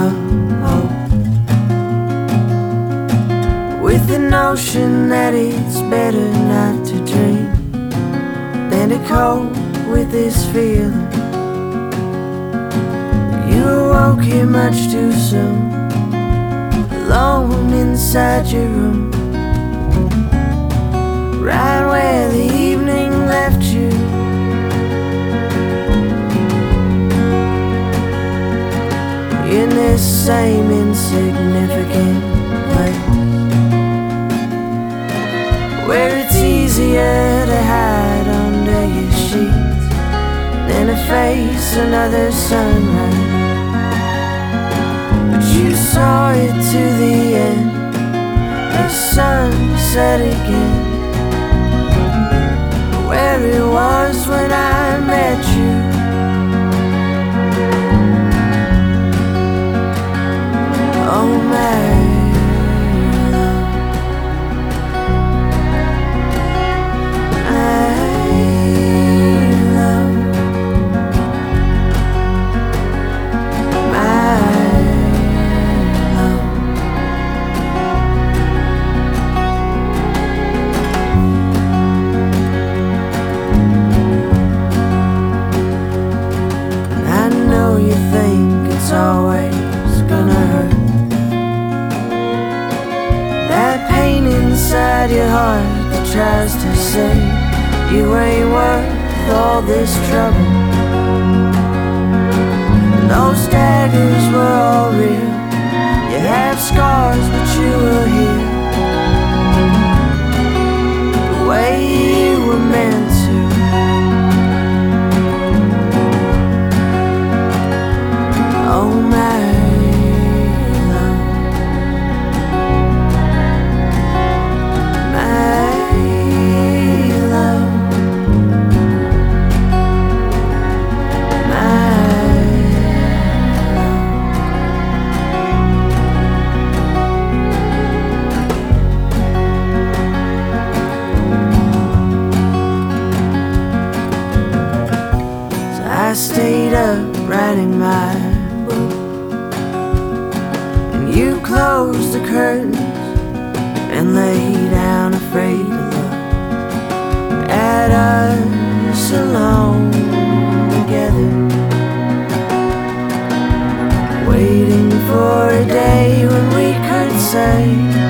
hope, with the notion that it's better not to dream than to cope with this feeling. You awoke here much too soon, alone inside your room, right where the evening left you. In this same insignificant place, where it's easier to hide under your sheets than to face another sunrise. But you saw it to the end, the sun set again, where it was when I met you. Oh my love, I know you think it's always gonna hurt, that pain inside your heart that tries to say you ain't worth all this trouble. And those daggers were all real, you have scars but you were here, the way you were meant to. Oh my love, I stayed up writing my book, and you closed the curtains and lay down afraid to look at us alone together, waiting for a day when we could say